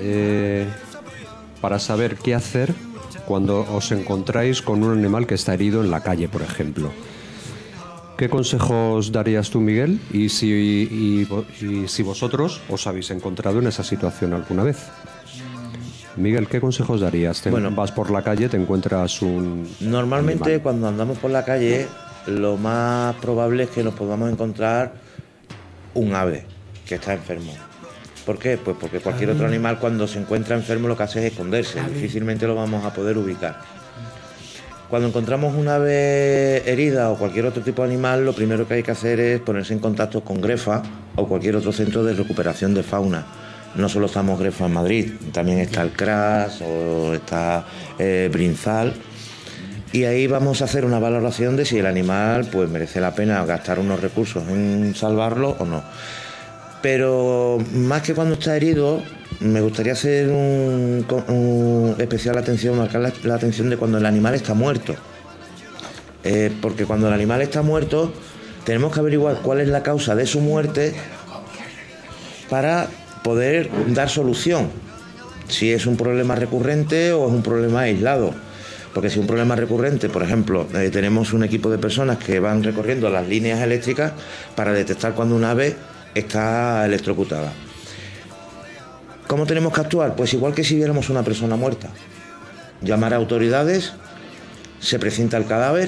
para saber qué hacer cuando os encontráis con un animal que está herido en la calle, por ejemplo? ¿Qué consejos darías tú, Miguel? Y si vosotros os habéis encontrado en esa situación alguna vez. Miguel, ¿qué consejos darías? Vas por la calle, te encuentras un Normalmente animal. Cuando andamos por la calle, lo más probable es que nos podamos encontrar un ave que está enfermo. ¿Por qué? Pues porque cualquier otro animal cuando se encuentra enfermo lo que hace es esconderse, difícilmente lo vamos a poder ubicar. Cuando encontramos un ave herida o cualquier otro tipo de animal, lo primero que hay que hacer es ponerse en contacto con Grefa o cualquier otro centro de recuperación de fauna. No solo estamos Grefa en Madrid, también está el CRAS o está Brinzal. Y ahí vamos a hacer una valoración de si el animal pues merece la pena gastar unos recursos en salvarlo o no. Pero más que cuando está herido, me gustaría hacer un especial atención, marcar la atención de cuando el animal está muerto. Porque cuando el animal está muerto, tenemos que averiguar cuál es la causa de su muerte para poder dar solución. Si es un problema recurrente o es un problema aislado. Porque si es un problema recurrente, por ejemplo, tenemos un equipo de personas que van recorriendo las líneas eléctricas para detectar cuando un ave está electrocutada. ¿Cómo tenemos que actuar? Pues igual que si viéramos una persona muerta. Llamar a autoridades, se presenta el cadáver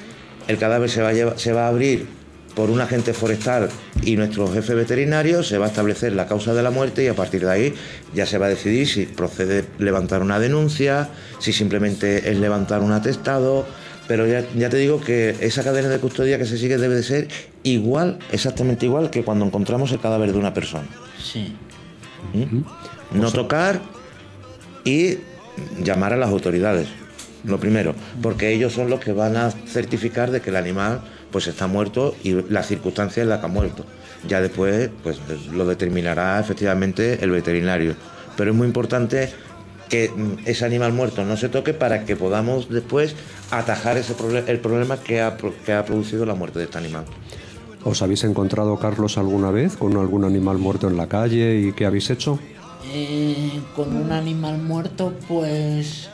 se va a abrir por un agente forestal y nuestro jefe veterinario, se va a establecer la causa de la muerte y a partir de ahí ya se va a decidir si procede levantar una denuncia, si simplemente es levantar un atestado, pero ya te digo que esa cadena de custodia que se sigue debe de ser igual, exactamente igual que cuando encontramos el cadáver de una persona. Sí. No tocar y llamar a las autoridades, lo primero, porque ellos son los que van a certificar de que el animal pues está muerto y las circunstancias en las que ha muerto. Ya después pues lo determinará efectivamente el veterinario. Pero es muy importante que ese animal muerto no se toque para que podamos después atajar el problema que ha producido la muerte de este animal. ¿Os habéis encontrado, Carlos, alguna vez con algún animal muerto en la calle y qué habéis hecho? Con un animal muerto, pues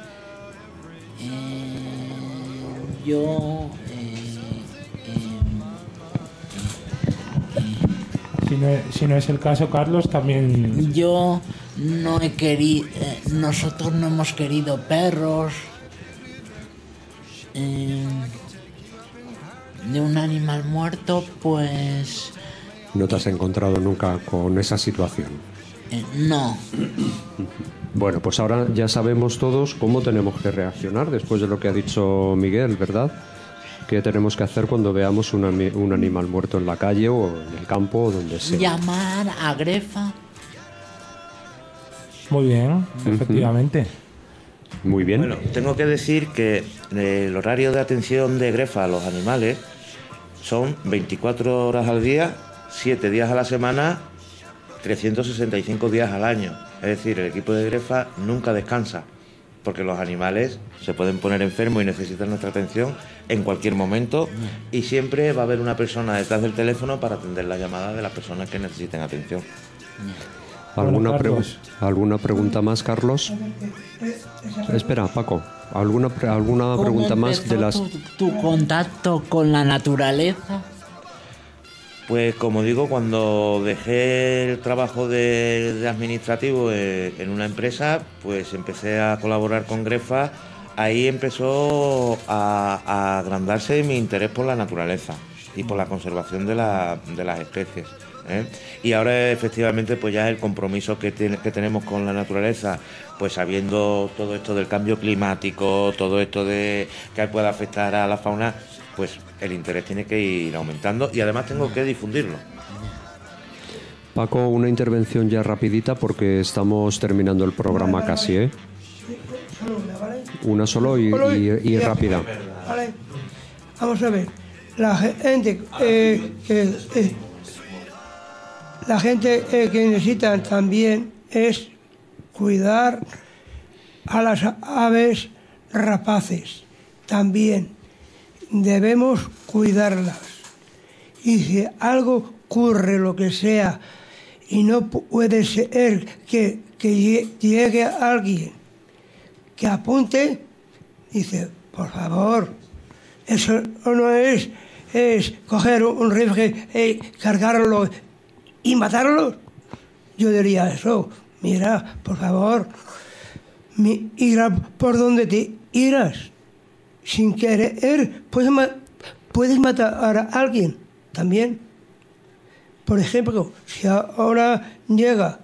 yo Si no es el caso, Carlos, también... Yo no he querido... nosotros no hemos querido perros. de un animal muerto, pues ¿No te has encontrado nunca con esa situación? no. Bueno, pues ahora ya sabemos todos cómo tenemos que reaccionar después de lo que ha dicho Miguel, ¿verdad? ¿Qué tenemos que hacer cuando veamos un animal muerto en la calle o en el campo o donde sea? Llamar a Grefa. Muy bien, efectivamente. Muy bien. Bueno, tengo que decir que el horario de atención de Grefa a los animales son 24 horas al día, 7 días a la semana, 365 días al año. Es decir, el equipo de Grefa nunca descansa, porque los animales se pueden poner enfermos y necesitan nuestra atención en cualquier momento, y siempre va a haber una persona detrás del teléfono para atender las llamadas de las personas que necesiten atención. ¿Alguna, Bueno, Carlos. ¿Alguna pregunta más, Carlos? Espera, Paco. ¿Alguna pregunta más de las...? Tu contacto con la naturaleza? Pues como digo, cuando dejé el trabajo de administrativo en una empresa, pues empecé a colaborar con Grefa. Ahí empezó a agrandarse mi interés por la naturaleza y por la conservación de las especies, ¿eh? Y ahora efectivamente pues ya el compromiso que tenemos con la naturaleza, pues sabiendo todo esto del cambio climático, todo esto de que pueda afectar a la fauna, pues el interés tiene que ir aumentando y además tengo que difundirlo. Paco, una intervención ya rapidita porque estamos terminando el programa casi, ¿eh? Solo una, ¿vale? Una solo y rápida. Vale. Vamos a ver. La gente que necesita también es cuidar a las aves rapaces. También debemos cuidarlas. Y si algo ocurre, lo que sea, y no puede ser que llegue alguien que apunte, dice, por favor, eso no es coger un rifle, cargarlo y matarlo. Yo diría eso, mira, por favor, irá por donde te irás. Sin querer, puedes matar a alguien también. Por ejemplo, si ahora llega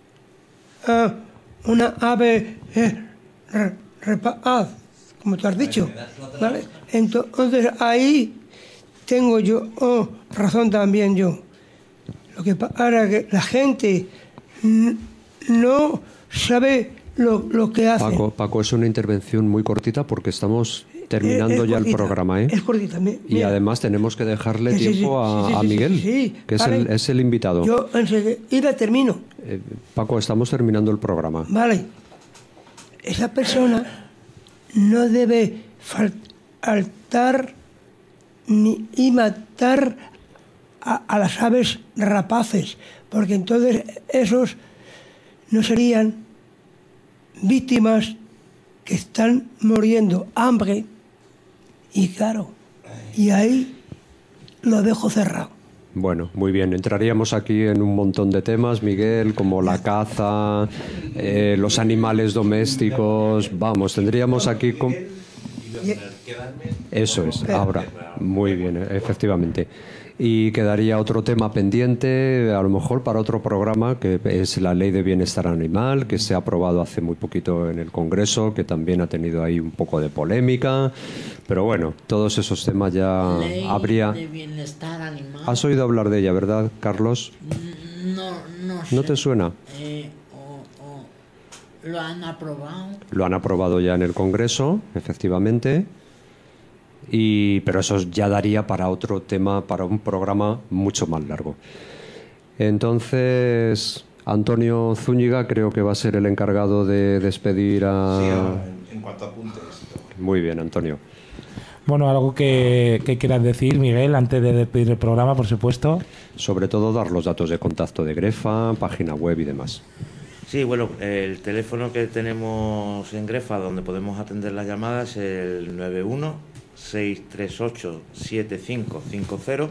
una ave rapaz, como tú has dicho, ¿vale? Entonces ahí tengo yo razón también yo. Lo que pasa es que la gente no sabe lo que hace. Paco, es una intervención muy cortita porque estamos terminando ya el programa, ¿eh? Es cortita. Y además tenemos que dejarle tiempo a Miguel, que vale. es el invitado. Yo enseguida termino. Paco, estamos terminando el programa. Vale. Esa persona no debe faltar ni matar a las aves rapaces, porque entonces esos no serían víctimas que están muriendo hambre, y claro, y ahí lo dejo cerrado. Bueno, muy bien. Entraríamos aquí en un montón de temas, Miguel, como la caza, los animales domésticos. Vamos, tendríamos aquí... Eso es, ahora. Muy bien, efectivamente. Y quedaría otro tema pendiente, a lo mejor para otro programa, que es la Ley de Bienestar Animal, que se ha aprobado hace muy poquito en el Congreso, que también ha tenido ahí un poco de polémica. Pero bueno, todos esos temas ya habría... Ley de Bienestar Animal. ¿Has oído hablar de ella, verdad, Carlos? No sé. ¿No te suena? ¿Lo han aprobado? Lo han aprobado ya en el Congreso, efectivamente. Pero eso ya daría para otro tema, para un programa mucho más largo. Entonces, Antonio Zúñiga creo que va a ser el encargado de despedir a... Sí, en cuanto a apuntes. Muy bien, Antonio. Bueno, algo que quieras decir, Miguel, antes de despedir el programa, por supuesto. Sobre todo dar los datos de contacto de Grefa, página web y demás. Sí, bueno, el teléfono que tenemos en Grefa donde podemos atender las llamadas es el 91-638-7550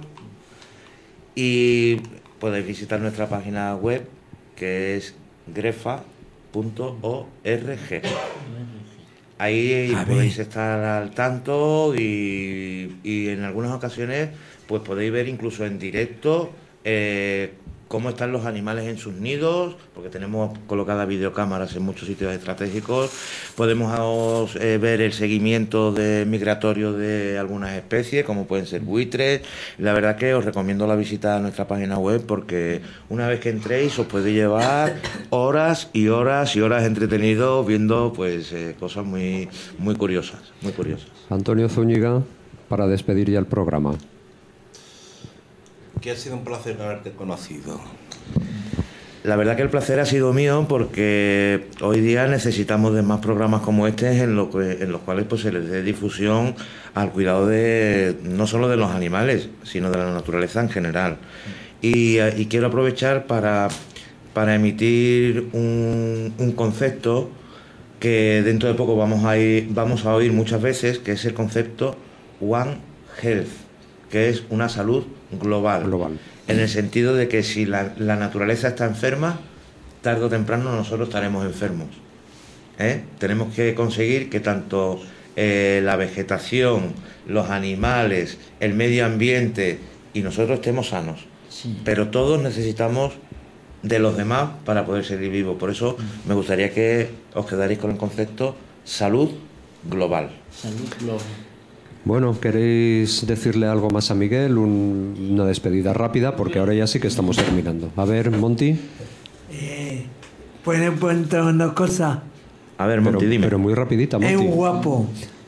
y podéis visitar nuestra página web que es grefa.org. Ahí podéis estar al tanto y en algunas ocasiones pues podéis ver incluso en directo cómo están los animales en sus nidos, porque tenemos colocadas videocámaras en muchos sitios estratégicos. Podemos ver el seguimiento migratorio de algunas especies, como pueden ser buitres. La verdad que os recomiendo la visita a nuestra página web, porque una vez que entréis os podéis llevar horas y horas y horas entretenidos viendo pues cosas muy, muy curiosas, muy curiosas. Antonio Zúñiga, para despedir ya el programa. Que ha sido un placer haberte conocido. La verdad que el placer ha sido mío, porque hoy día necesitamos de más programas como este en los cuales pues se les dé difusión al cuidado no solo de los animales, sino de la naturaleza en general. Y quiero aprovechar para emitir un concepto que dentro de poco vamos a oír muchas veces, que es el concepto One Health, que es una salud global. En el sentido de que si la naturaleza está enferma, tarde o temprano nosotros estaremos enfermos. Tenemos que conseguir que tanto la vegetación, los animales, el medio ambiente y nosotros estemos sanos. Sí. Pero todos necesitamos de los demás para poder seguir vivos. Por eso me gustaría que os quedaréis con el concepto salud global. Salud global. Bueno, ¿queréis decirle algo más a Miguel? Una despedida rápida, porque ahora ya sí que estamos terminando. A ver, Monty. Pueden preguntar una cosa. A ver, Monty, dime. Pero muy rapidita, Monty. Es guapo.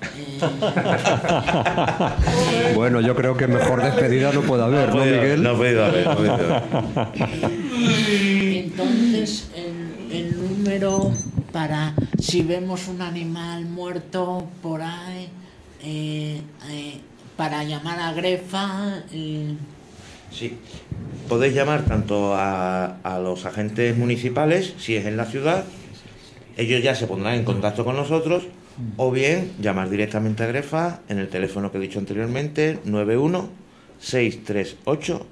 Bueno, yo creo que mejor despedida no puede haber, ¿no, Miguel? No puede haber. Entonces, el número para si vemos un animal muerto por ahí, para llamar a Grefa. Sí, podéis llamar tanto a los agentes municipales, si es en la ciudad, ellos ya se pondrán en contacto con nosotros, o bien llamar directamente a Grefa en el teléfono que he dicho anteriormente, 91-638-75.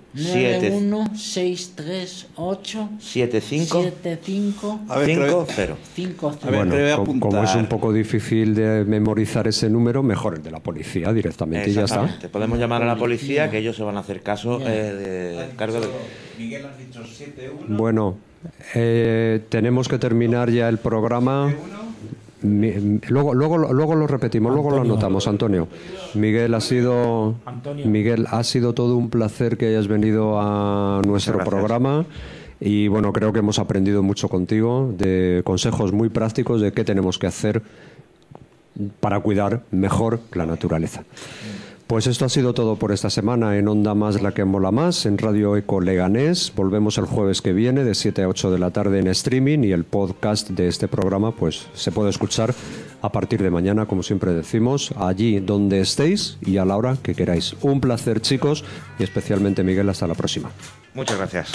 91-638-7550. Bueno, como es un poco difícil de memorizar ese número, mejor el de la policía directamente y ya está. Podemos llamar a la policía, que ellos se van a hacer caso de cargo de... Miguel, has dicho 71. Bueno, tenemos que terminar ya el programa. Luego lo repetimos, luego lo anotamos, Antonio. Miguel, ha sido todo un placer que hayas venido a nuestro programa. Y bueno, creo que hemos aprendido mucho contigo, de consejos muy prácticos de qué tenemos que hacer para cuidar mejor la naturaleza. Pues esto ha sido todo por esta semana en Onda Más, la que mola más, en Radio Eco Leganés. Volvemos el jueves que viene de 7 a 8 de la tarde en streaming, y el podcast de este programa pues se puede escuchar a partir de mañana, como siempre decimos, allí donde estéis y a la hora que queráis. Un placer, chicos, y especialmente Miguel, hasta la próxima. Muchas gracias.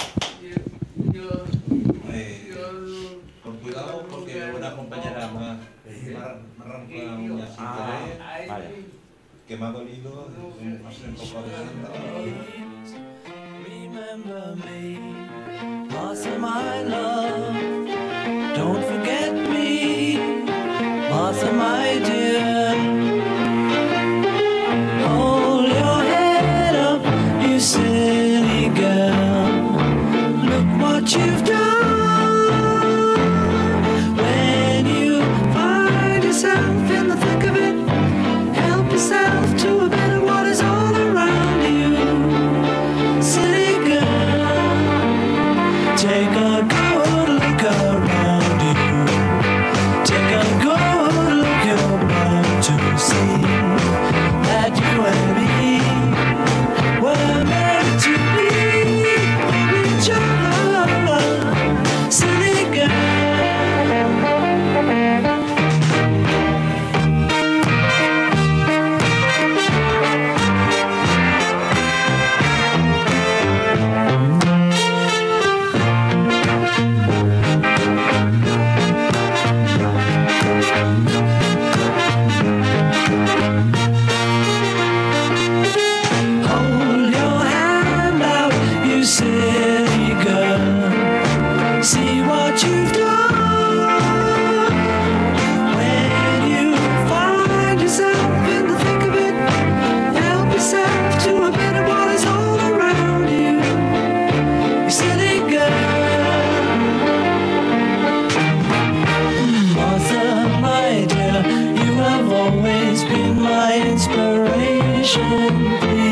Con cuidado, porque una compañera me arranca una vale. Que me ha dolido, no sé, un poco de Remember me, Martha, my love. Don't forget me, Martha, my dear. Hold your head up, you silly girl. Look what you've done. When you find yourself in the thick of it, help yourself to a better what is all around you. Silly girl, take a good look around you. Take a good look around to see that you and me were meant to be for each other. Silly girl. my inspiration, please.